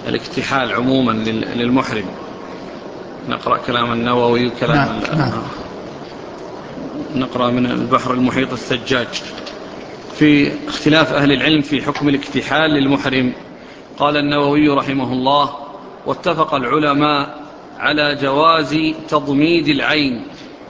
الاكتحال عموما للمحرم. نقرأ كلام النووي وكلام نقرأ من البحر المحيط الثجاج في اختلاف أهل العلم في حكم الاكتحال للمحرم. قال النووي رحمه الله: واتفق العلماء على جواز تضميد العين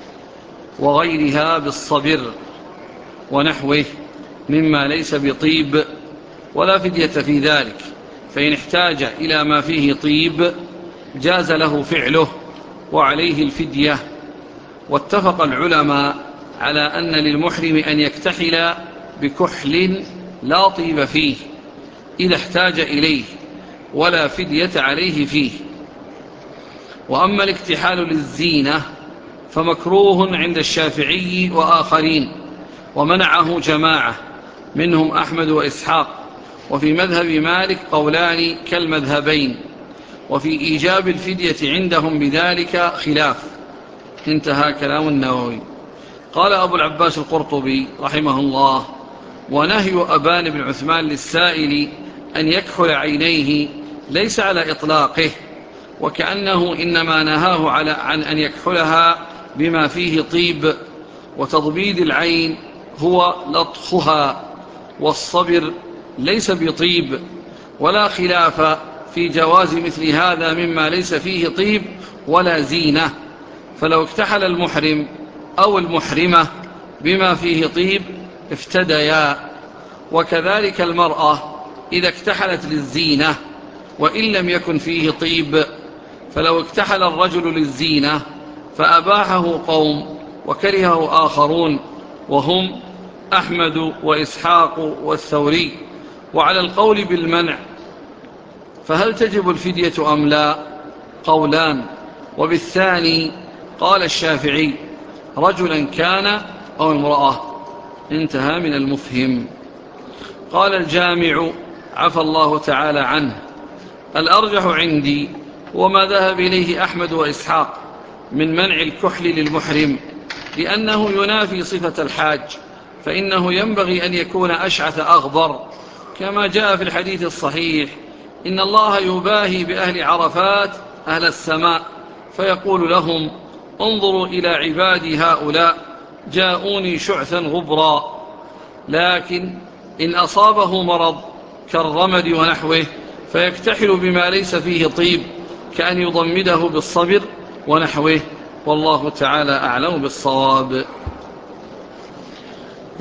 وغيرها بالصبر ونحوه مما ليس بطيب، ولا فدية في ذلك، فإن احتاج إلى ما فيه طيب جاز له فعله وعليه الفدية. واتفق العلماء على أن للمحرم أن يكتحل بكحل لا طيب فيه إذا احتاج إليه، ولا فدية عليه فيه. وأما الاكتحال للزينة فمكروه عند الشافعي وآخرين، ومنعه جماعة منهم أحمد وإسحاق. وفي مذهب مالك قولان كالمذهبين، وفي إيجاب الفدية عندهم بذلك خلاف. انتهى كلام النووي. قال أبو العباس القرطبي رحمه الله: ونهي أبان بن عثمان للسائل أن يكحل عينيه ليس على إطلاقه، وكأنه إنما نهاه عن أن يكحلها بما فيه طيب، وتضبيد العين هو لطخها، والصبر ليس بطيب، ولا خلاف في جواز مثل هذا مما ليس فيه طيب ولا زينة. فلو اكتحل المحرم أو المحرمة بما فيه طيب افتديا، وكذلك المرأة إذا اكتحلت للزينة وإن لم يكن فيه طيب. فلو اكتحل الرجل للزينة فأباحه قوم وكرهه آخرون، وهم أحمد وإسحاق والثوري. وعلى القول بالمنع فهل تجب الفدية أم لا؟ قولان. وبالثاني قال الشافعي: رجلا كان أو امرأة. انتهى من المفهم. قال الجامع عفى الله تعالى عنه: الأرجح عندي وما ذهب إليه أحمد وإسحاق من منع الكحل للمحرم، لأنه ينافي صفة الحاج، فإنه ينبغي أن يكون أشعث أغبر، كما جاء في الحديث الصحيح: إن الله يباهي بأهل عرفات أهل السماء فيقول لهم: انظروا إلى عبادي هؤلاء جاءوني شعثا غبرا. لكن إن أصابه مرض كالرمد ونحوه فيكتحل بما ليس فيه طيب، كأن يضمده بالصبر ونحوه. والله تعالى أعلم بالصواب.